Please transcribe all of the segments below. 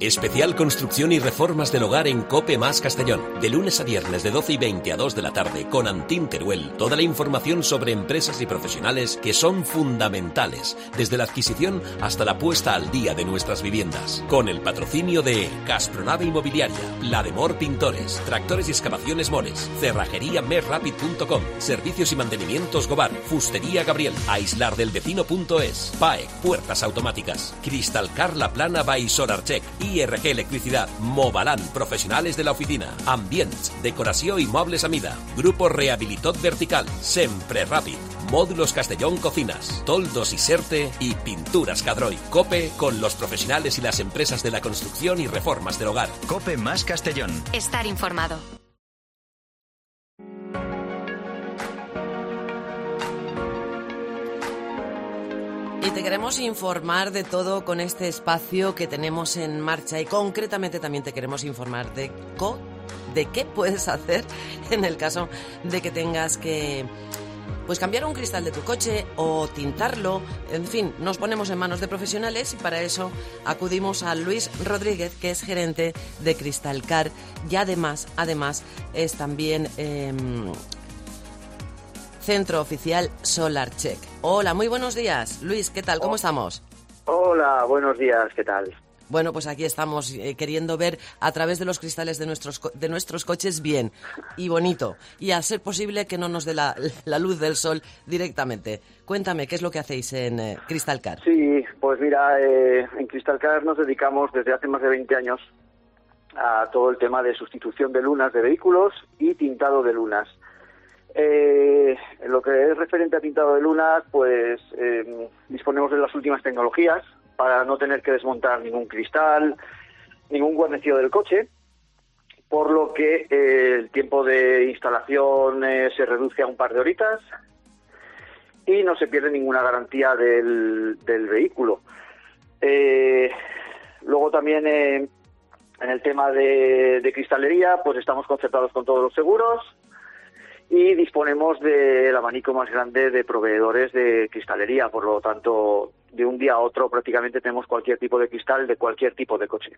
Especial construcción y reformas del hogar en COPE Más Castellón. De lunes a viernes de 12:20 a 2 de la tarde con Antín Teruel. Toda la información sobre empresas y profesionales que son fundamentales, desde la adquisición hasta la puesta al día de nuestras viviendas. Con el patrocinio de Gaspronave Inmobiliaria, La de Mor Pintores, Tractores y Excavaciones Mores, Cerrajería Mesrapid.com, Servicios y Mantenimientos Gobar, Fustería Gabriel, Aislardelvecino.es, PAE, Puertas Automáticas, Cristalcar La Plana by Solarcheck, IRG Electricidad, Movalán, profesionales de la oficina, Ambients, Decoració y Mobles Amida, Grupo Rehabilitot Vertical, Sempre Rapid, Módulos Castellón Cocinas, Toldos y Serte y Pinturas Cadroy. COPE con los profesionales y las empresas de la construcción y reformas del hogar. COPE Más Castellón. Estar informado. Y te queremos informar de todo con este espacio que tenemos en marcha y concretamente también te queremos informar de qué puedes hacer en el caso de que tengas que cambiar un cristal de tu coche o tintarlo. En fin, nos ponemos en manos de profesionales y para eso acudimos a Luis Rodríguez, que es gerente de Cristalcar y además es también Centro Oficial Solarcheck. Hola, muy buenos días. Luis, ¿qué tal? ¿Cómo estamos? Hola, buenos días, ¿qué tal? Bueno, pues aquí estamos queriendo ver a través de los cristales de nuestros coches bien y bonito. Y a ser posible que no nos dé la luz del sol directamente. Cuéntame, ¿qué es lo que hacéis en Cristalcar? Sí, pues mira, en Cristalcar nos dedicamos desde hace más de 20 años a todo el tema de sustitución de lunas de vehículos y tintado de lunas. En lo que es referente a tintado de lunas, pues disponemos de las últimas tecnologías para no tener que desmontar ningún cristal, ningún guarnecido del coche, por lo que el tiempo de instalación se reduce a un par de horitas y no se pierde ninguna garantía del vehículo. Luego también en el tema de cristalería, pues estamos concertados con todos los seguros y disponemos del abanico más grande de proveedores de cristalería, por lo tanto, de un día a otro prácticamente tenemos cualquier tipo de cristal de cualquier tipo de coche.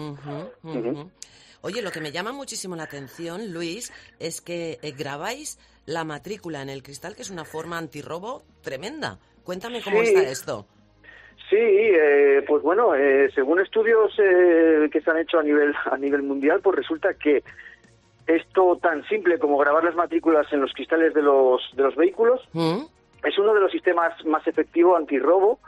Oye, lo que me llama muchísimo la atención, Luis, es que grabáis la matrícula en el cristal, que es una forma antirrobo tremenda. Cuéntame cómo está esto. Sí, pues bueno, según estudios que se han hecho a nivel mundial, pues resulta que esto tan simple como grabar las matrículas en los cristales de los vehículos es uno de los sistemas más efectivos antirrobo,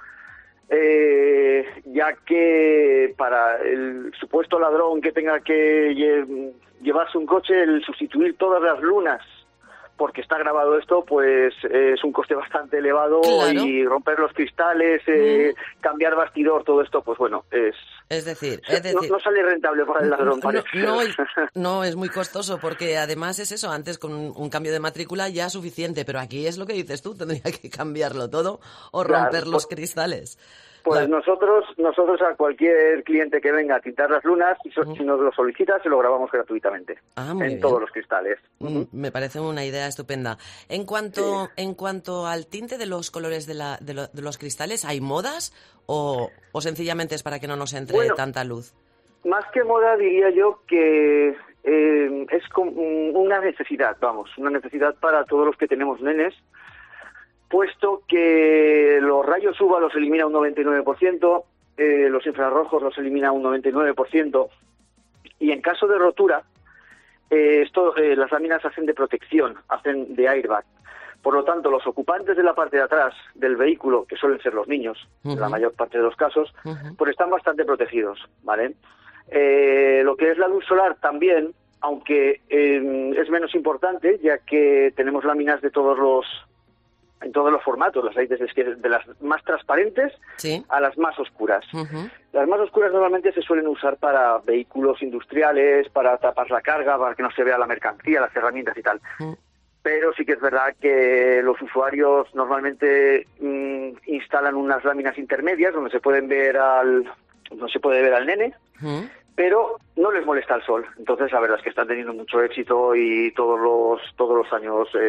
ya que para el supuesto ladrón que tenga que llevarse un coche, el sustituir todas las lunas porque está grabado esto, pues es un coste bastante elevado. Claro. Y romper los cristales, cambiar bastidor, todo esto, pues bueno, Es decir, no sale rentable para el ladrón, parece. No, es muy costoso porque además es eso, antes con un cambio de matrícula ya suficiente, pero aquí es lo que dices tú, tendría que cambiarlo todo o romper los cristales. Pues nosotros a cualquier cliente que venga a tintar las lunas, si nos lo solicita, se lo grabamos gratuitamente en todos los cristales. Me parece una idea estupenda. En cuanto al tinte de los colores de los cristales, ¿hay modas o sencillamente es para que no nos entre tanta luz? Más que moda diría yo que es como una necesidad, una necesidad para todos los que tenemos nenes, puesto que los rayos UVA los elimina un 99%, los infrarrojos los elimina un 99%, y en caso de rotura, las láminas hacen de protección, hacen de airbag. Por lo tanto, los ocupantes de la parte de atrás del vehículo, que suelen ser los niños, en la mayor parte de los casos, pues están bastante protegidos, ¿vale? Lo que es la luz solar también, aunque es menos importante, ya que tenemos láminas en todos los formatos, las hay desde de las más transparentes a las más oscuras. Las más oscuras normalmente se suelen usar para vehículos industriales, para tapar la carga, para que no se vea la mercancía, las herramientas y tal. Pero sí que es verdad que los usuarios normalmente instalan unas láminas intermedias donde se puede ver al nene, pero no les molesta el sol. Entonces la verdad es que están teniendo mucho éxito y todos los años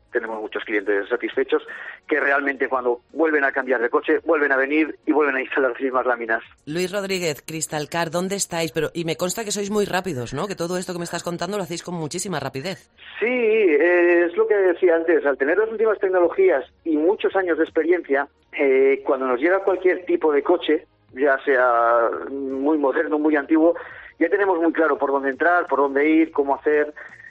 tenemos muchos clientes satisfechos que realmente cuando vuelven a cambiar de coche, vuelven a venir y vuelven a instalar las mismas láminas. Luis Rodríguez, Cristalcar, ¿dónde estáis? Y me consta que sois muy rápidos, ¿no? Que todo esto que me estás contando lo hacéis con muchísima rapidez. Sí, es lo que decía antes. Al tener las últimas tecnologías y muchos años de experiencia, cuando nos llega cualquier tipo de coche, ya sea muy moderno, muy antiguo, ya tenemos muy claro por dónde entrar, por dónde ir, cómo hacer.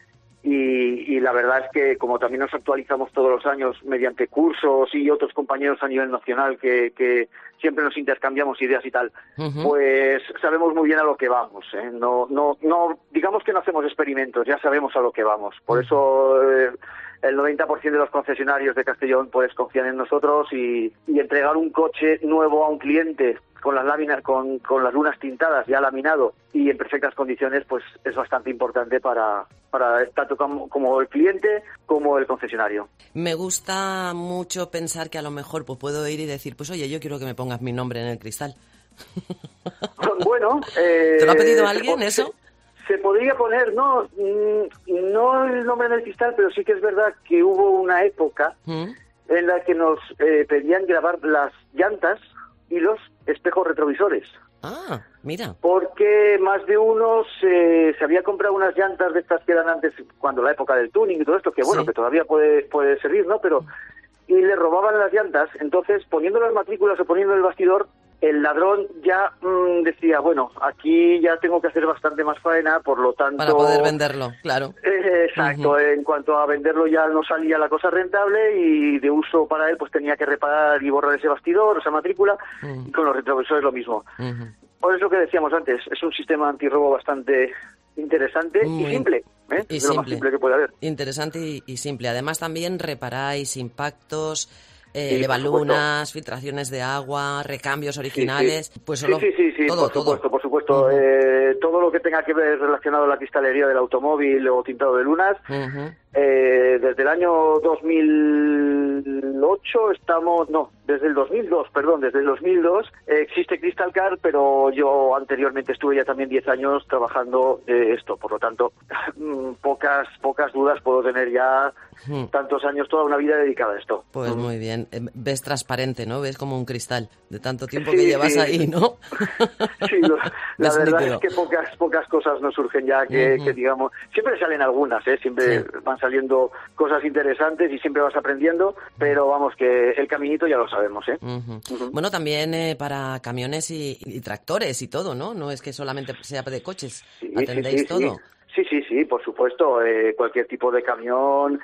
Y la verdad es que como también nos actualizamos todos los años mediante cursos y otros compañeros a nivel nacional que siempre nos intercambiamos ideas y tal, pues sabemos muy bien a lo que vamos, ¿eh? No, digamos que no hacemos experimentos, ya sabemos a lo que vamos. Por eso el 90% de los concesionarios de Castellón pues confían en nosotros y entregar un coche nuevo a un cliente con las láminas, con las lunas tintadas, ya laminado y en perfectas condiciones, pues es bastante importante para tanto como el cliente como el concesionario. Me gusta mucho pensar que a lo mejor pues puedo ir y decir, pues oye, yo quiero que me pongas mi nombre en el cristal. Bueno, ¿te lo ha pedido alguien eso? Se podría poner, no el nombre en el cristal, pero sí que es verdad que hubo una época en la que nos pedían grabar las llantas y los espejos retrovisores. Ah, mira. Porque más de uno se había comprado unas llantas de estas que eran antes, cuando la época del tuning y todo esto, que bueno, sí, que todavía puede servir, ¿no? Pero y le robaban las llantas, entonces poniendo las matrículas o poniendo el bastidor, el ladrón ya decía, bueno, aquí ya tengo que hacer bastante más faena, por lo tanto... Para poder venderlo, claro. Exacto, en cuanto a venderlo ya no salía la cosa rentable y de uso para él pues tenía que reparar y borrar ese bastidor, esa matrícula, y con los retrovisores lo mismo. Por eso que decíamos antes, es un sistema antirrobo bastante interesante y simple, y es lo más simple que puede haber. Interesante y simple. Además también reparáis impactos... levalunas, filtraciones de agua, recambios originales, pues solo todo, por supuesto. Todo lo que tenga que ver relacionado a la cristalería del automóvil o tintado de lunas. Desde el año 2008 desde el 2002 existe Cristalcar, pero yo anteriormente estuve ya también 10 años trabajando esto, por lo tanto, pocas dudas puedo tener ya, tantos años, toda una vida dedicada a esto. Pues muy bien, ves transparente, ¿no? Ves como un cristal de tanto tiempo que llevas ahí, ¿no? Sí, la verdad es que pocas cosas nos surgen ya que digamos, siempre salen algunas, siempre van saliendo cosas interesantes y siempre vas aprendiendo, pero vamos que el caminito ya lo sabemos, Bueno, también para camiones y tractores y todo, ¿no? No es que solamente sea de coches, atendéis todo. Sí, por supuesto, cualquier tipo de camión,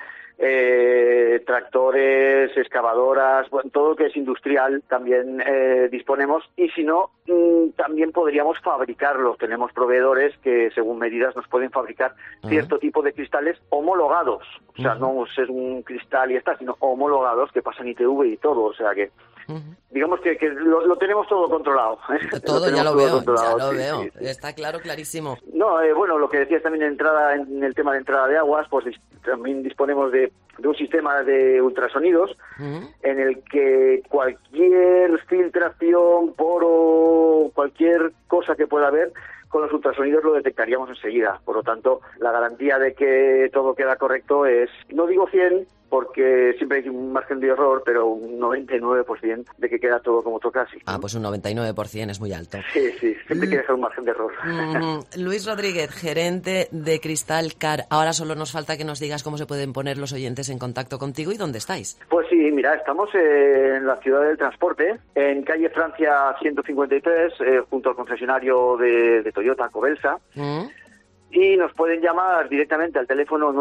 tractores, excavadoras, bueno, todo lo que es industrial también disponemos, y si no, también podríamos fabricarlos. Tenemos proveedores que según medidas nos pueden fabricar cierto tipo de cristales homologados, o sea, no es un cristal y está, sino homologados que pasan ITV y todo, o sea que digamos que lo tenemos todo controlado. Todo, ya lo veo. Sí. Está claro, clarísimo. No, bueno, lo que decías también en el tema de entrada de aguas, pues también disponemos de un sistema de ultrasonidos en el que cualquier filtración, poro, cualquier cosa que pueda haber, con los ultrasonidos lo detectaríamos enseguida. Por lo tanto, la garantía de que todo queda correcto es, no digo 100, porque siempre hay un margen de error, pero un 99% de que queda todo como toca, sí. Ah, pues un 99% es muy alto. Sí, siempre hay que dejar un margen de error. Luis Rodríguez, gerente de Cristalcar. Ahora solo nos falta que nos digas cómo se pueden poner los oyentes en contacto contigo y dónde estáis. Pues sí, mira, estamos en la ciudad del transporte, en calle Francia 153, junto al concesionario de Toyota Cobelsa. Y nos pueden llamar directamente al teléfono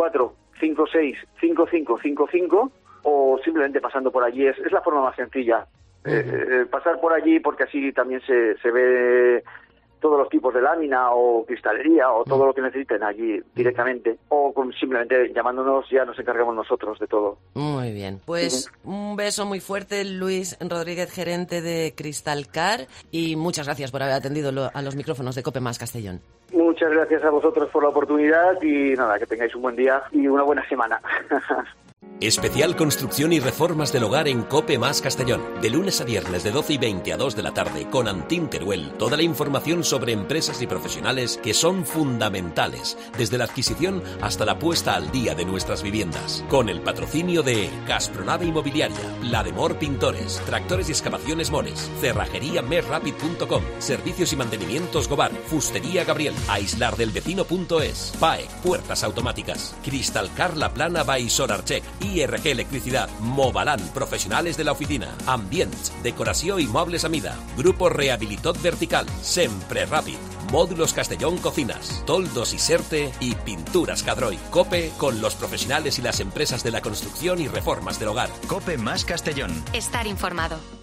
964-565555 o simplemente pasando por allí. Es la forma más sencilla. Pasar por allí, porque así también se ve todos los tipos de lámina o cristalería o todo lo que necesiten allí directamente, o simplemente llamándonos ya nos encargamos nosotros de todo. Muy bien, pues un beso muy fuerte, Luis Rodríguez, gerente de Cristalcar, y muchas gracias por haber atendido a los micrófonos de COPE Más Castellón. Muchas gracias a vosotros por la oportunidad y nada, que tengáis un buen día y una buena semana. Especial construcción y reformas del hogar en COPE Más Castellón. De lunes a viernes de 12:20 a 2 de la tarde con Antín Teruel. Toda la información sobre empresas y profesionales que son fundamentales, desde la adquisición hasta la puesta al día de nuestras viviendas. Con el patrocinio de Gaspronave Inmobiliaria, La de Mor Pintores, Tractores y Excavaciones Mores, Cerrajería mesrapid.com, Servicios y Mantenimientos Gobar, Fustería Gabriel, aislardelvecino.es, PAE, Puertas Automáticas, Cristalcar La Plana by Sorarchec, IRG Electricidad, Movalán, Profesionales de la Oficina, Ambients, Decoració i Mobles Amida, Grupo Rehabilitot Vertical, Sempre Ràpid, Módulos Castellón Cocinas, Toldos y Serte y Pinturas Cadroy. COPE con los profesionales y las empresas de la construcción y reformas del hogar. COPE Más Castellón. Estar informado.